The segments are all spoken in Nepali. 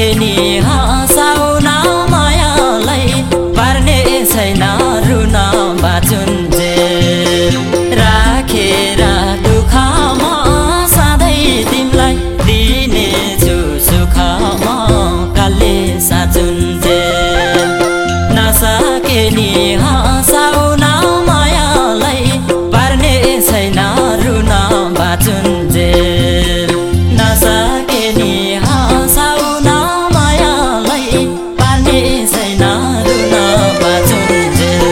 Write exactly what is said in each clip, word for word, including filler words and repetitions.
नि हँसाउन मायालाई पार्ने छैन रुन बाँचुन्जेल राखेर दुःखमा सधैँ तिमीलाई दिनेछु सुखमा कालले साँचुन्जेल नसके नि हँसाउन मायालाई पार्ने छैन रुन बाँचुन्जेल नसके नि हँसाउन मायालाई पार्ने छैन रुन बाँचुन्जेल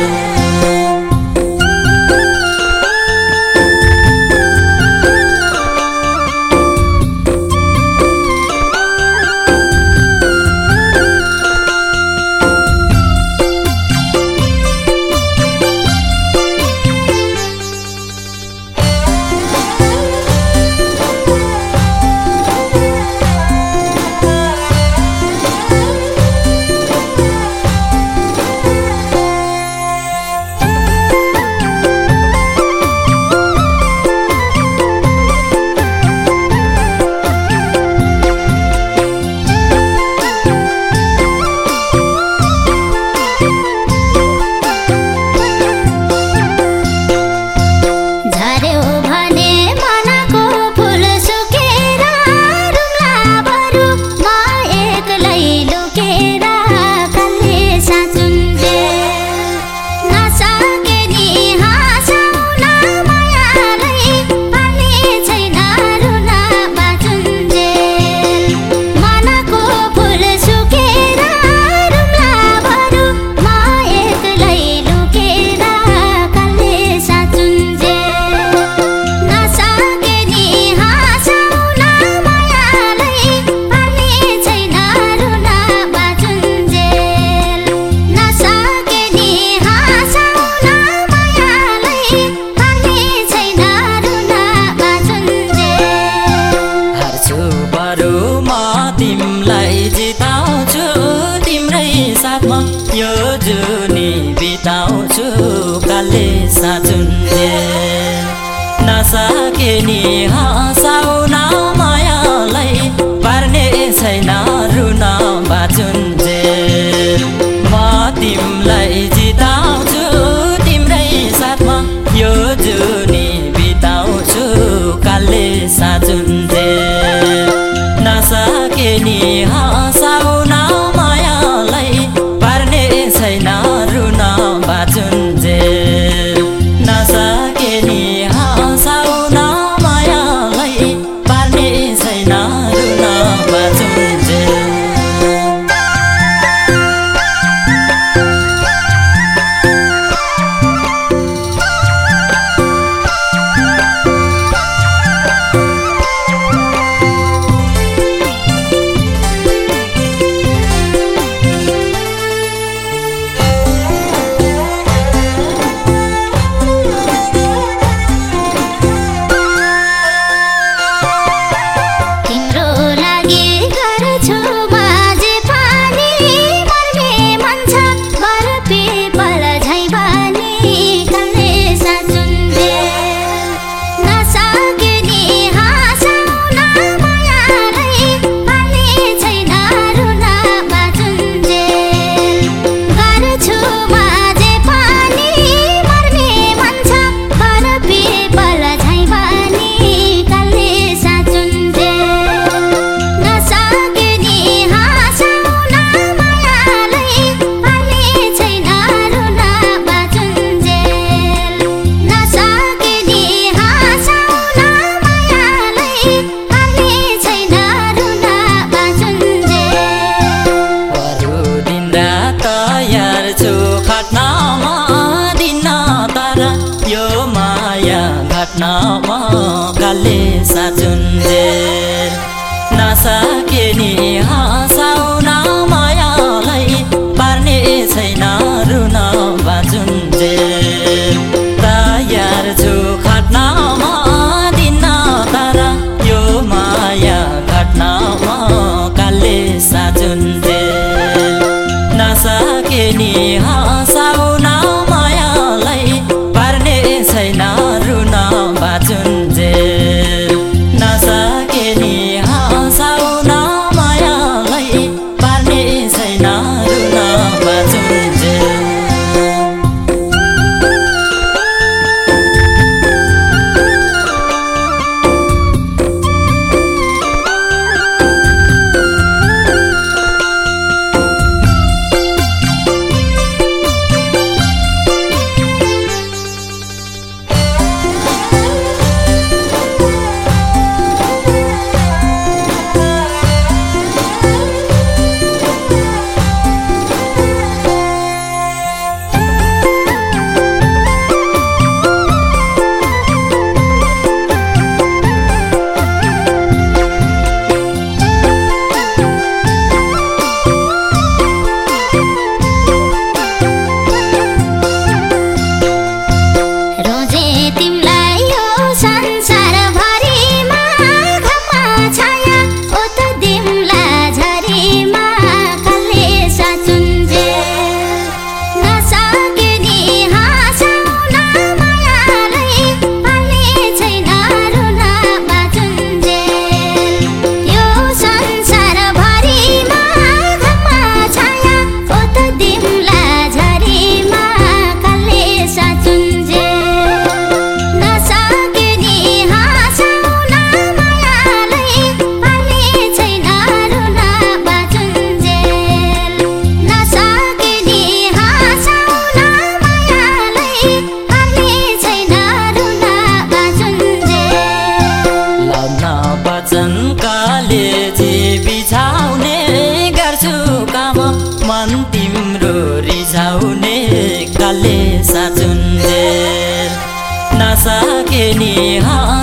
तिमलाई जिताउँछु तिम्रै साथमा यो जुनी बिताउँछु कालले साँचुन्जेल नसके नि हँसाउन मायालाई पार्ने छैन रुन बाँचुन्जेल म तिमलाई जिताउँछु तिम्रै साथमा यो जुनी बिताउँछु कालले साँचुन्जेल नसके नि हँसाउन मायालाई पार्ने छैन रुन बाँचुन्जेल नसके नि हँसाउन मायालाई पार्ने छैन रुन बाँचुन्जेल घटनामा कालले साँचुन्जेल नसके नि हँसाउन मायालाई पार्ने छैन रुन बाँचुन्जेल तयार छु खट्नमा दिन तर यो माया घटनामा कालले साँचुन्जेल नस हाँ